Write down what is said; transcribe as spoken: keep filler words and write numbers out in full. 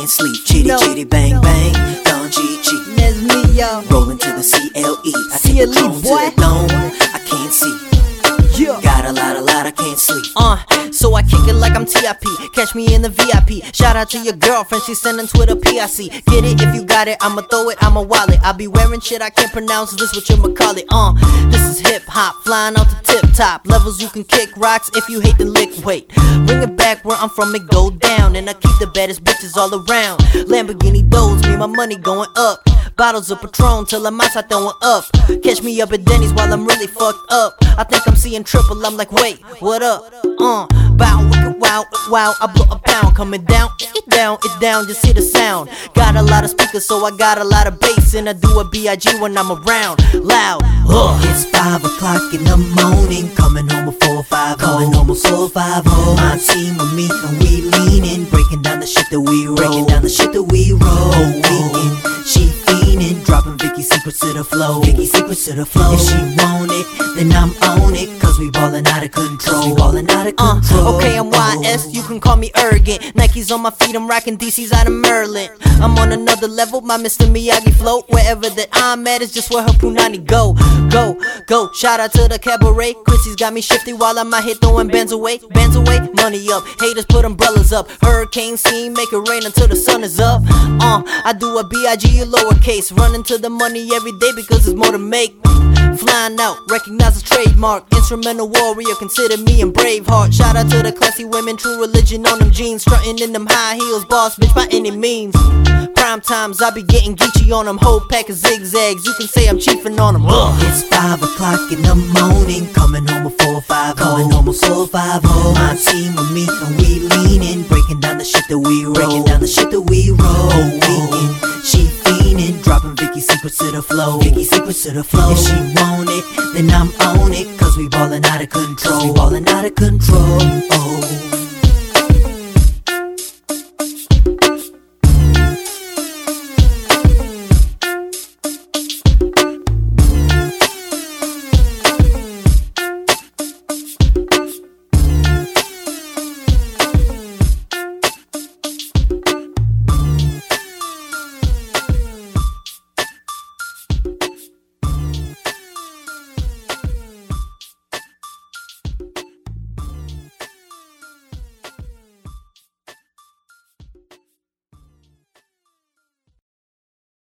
can't sleep. Chitty No. chitty bang bang, Don G G. That's me, yo. Rolling to the C L E. I C take L E, the tone to boy. the dome. I can't see. Yeah. Got a lot, a lot, I can't sleep. Uh, so I kick it like I'm T I P. Catch me in the V I P. Shout out to your girlfriend, she's sending Twitter P I C. Get it if you got it, I'ma throw it, I'ma wallet. I be wearing shit I can't pronounce, this what you'ma call it. Uh, this is hip hop, flying out the tip top. Levels you can kick rocks if you hate the lick. Wait, bring it back where I'm from, it go down. And I keep the baddest bitches all around. Lamborghini doors, me my money going up. Bottles of Patron till I'm outside throwing up. Catch me up at Denny's while I'm really fucked up. I think I'm seeing triple, I'm like, wait, what up? Uh, bow, wicked, wow, wow, I blow a pound. Coming down, it down, it down, just hear the sound. Got a lot of speakers, so I got a lot of bass. And I do a B I G when I'm around, loud. Uh, it's five o'clock in the morning. Coming home at four five oh. Coming home at four five oh. My team with me and we leaning, breaking down the shit that we roll. Breaking down the shit that we roll. Weeking, she fiending, dropping Vicky secrets to the flow. Vicky secrets to the flow. If she want it, then I'm on it. Cause we ballin' out of control. We ballin' out of control. Uh, okay, I'm Y S, you can call me Ergin. Nikes on my feet, I'm rocking D Cs out of Merlin. I'm on another level, my Mister Miyagi float. Wherever that I'm at is just where her punani go. Go, go, shout out to the cabaret. Chrissy's got me shifty while I'm out here throwing bands away. Bands away, money up, haters put umbrellas up. Hurricane scene, make it rain until the sun is up. Uh, I do a B I G lowercase. Running to the money every day because there's more to make. Flying out, recognize a trademark. Instrumental warrior, consider me and Braveheart. Shout out to the classy women, true religion on them jeans. Strutting in them high heels, boss bitch by any means. Prime times, I be getting Geechee on them. Whole pack of zigzags, you can say I'm chiefing on them. uh. It's five o'clock in the morning. Coming home at four five oh. Coming home at four five oh. My team with me and we leaning, breaking down the shit that we roll. Breaking down the shit that we roll. Weeking, she fiending, dropping Vicky secrets to the flow. Vicky secrets to the flow. If she want it, then I'm on it. Cause we ballin' out of control. We ballin' out of control. Oh.